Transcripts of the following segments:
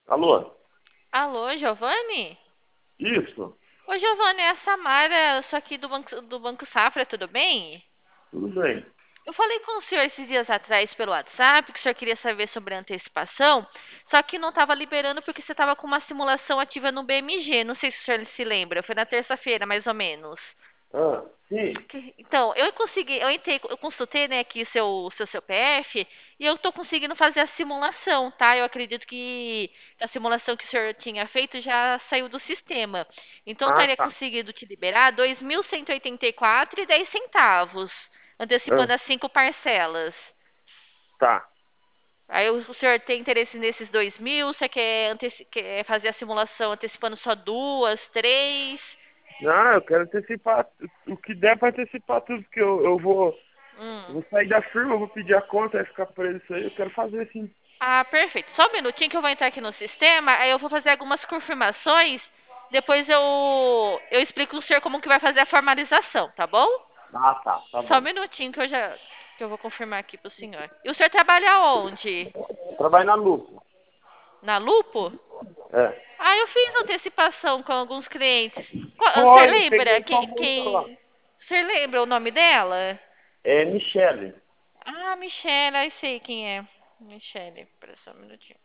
Alô? Alô, Giovanni? Isso? Ô, Giovanni, é a Samara, eu sou aqui do Banco Safra, tudo bem? Tudo bem. Eu falei com o senhor esses dias atrás pelo WhatsApp que o senhor queria saber sobre a antecipação, só que não estava liberando porque você estava com uma simulação ativa no BMG. Não sei se o senhor se lembra, foi na terça-feira, mais ou menos. Ah, sim. Então, eu consegui, eu consultei, né, aqui o seu CPF e eu tô conseguindo fazer a simulação, tá? Eu acredito que a simulação que o senhor tinha feito já saiu do sistema. Então, eu Ah, estaria tá. conseguindo te liberar 2.184,10 centavos, Ah, antecipando as 5 parcelas. tá. Aí o senhor tem interesse nesses 2.000? Você quer fazer a simulação antecipando só duas, três? Não, eu quero antecipar o que der pra antecipar tudo, porque eu Hum. vou sair da firma, eu vou pedir a conta, vai ficar preso isso aí. Eu quero fazer assim. Ah, perfeito. Só um minutinho que eu vou entrar aqui no sistema, aí eu vou fazer algumas confirmações. Depois eu explico o senhor como que vai fazer a formalização, tá bom? Ah, tá Só um bom. minutinho que eu vou confirmar aqui pro senhor. E o senhor trabalha onde? Trabalho na Lupo. Na Lupo? É. Ah, eu fiz antecipação com alguns clientes. O senhor Foi, lembra peguei sua multa lá. o senhor lembra o nome dela? É Michele. Ah, Michelle, aí sei quem é. Michelle, espera só um minutinho.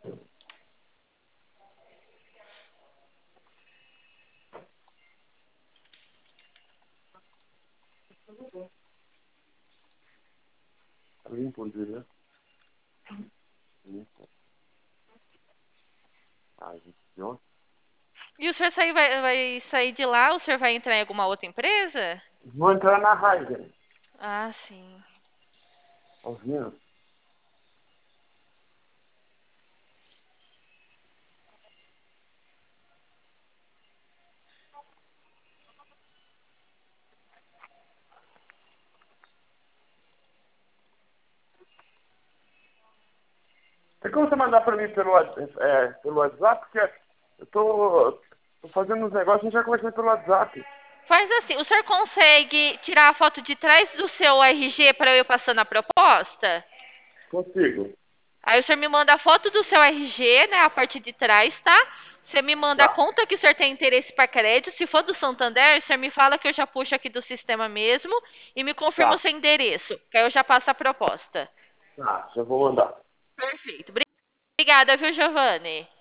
Tá limpo, né? Limpo. Ah, gente, ontem. E o senhor vai sair de lá? O senhor vai entrar em alguma outra empresa? Vou entrar na Raizen. Ah, sim. Ouvindo? Tem como você mandar pra mim pelo WhatsApp? Porque tô fazendo uns negócios e a gente vai conversando pelo WhatsApp. Faz assim, o senhor consegue tirar a foto de trás do seu RG para eu passando a proposta? Consigo. Aí o senhor me manda a foto do seu RG, né, a parte de trás, tá? Você me manda a Tá, conta que o senhor tem interesse para crédito. Se for do Santander, o senhor me fala que eu já puxo aqui do sistema mesmo e me confirma o tá, seu endereço, que aí eu já passo a proposta. tá. Já vou mandar. Perfeito. Obrigada, viu, Giovanni?